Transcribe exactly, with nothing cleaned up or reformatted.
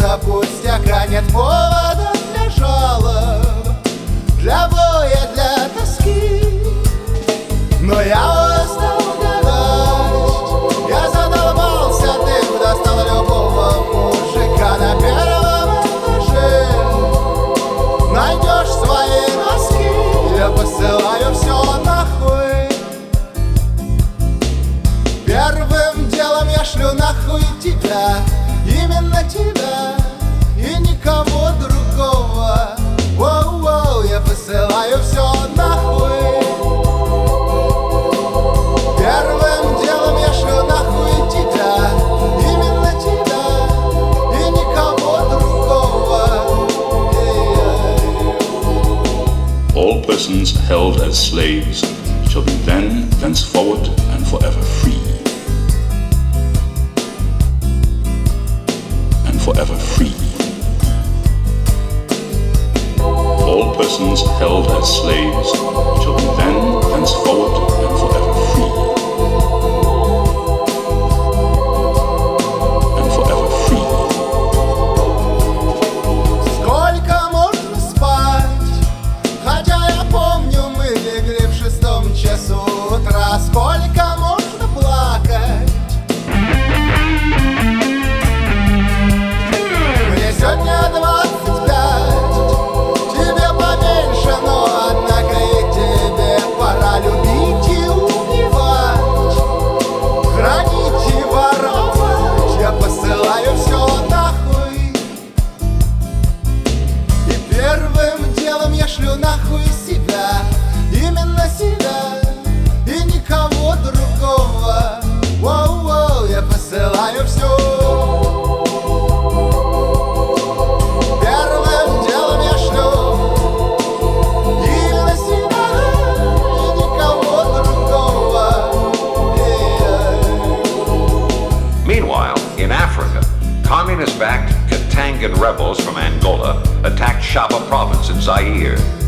из-за пустяка нет повода для жалоб, для боя, для тоски. Но я устал гадать, я задолбался, ты достал любого мужика на первом этаже. Найдешь свои носки, я посылаю все нахуй. Первым делом я шлю нахуй тебя, именно тебя и никого другого. Воу-воу, я посылаю все нахуй. Первым делом я шлю нахуй тебя, именно тебя и никого другого. All persons held as slaves shall be then, thenceforward, and forever free. And forever free. All persons held as slaves shall be then, thenceforward, and forever free. And forever free. Сколько можно спать? Хотя я помню, мы легли в шестом часу утра. Сколько можно плакать? Мне сегодня двадцать пять, тебе поменьше, но однако и тебе пора любить и убивать, хранить и воровать. Я посылаю все нахуй. И первым делом я шлю нахуй себя, именно себя и никого другого. Воу-воу, я посылаю все. Первым делом я шлю именно себя и никого другого. Meanwhile, in Africa, communist-backed Katangan rebels from Angola attacked Shaba province in Zaire.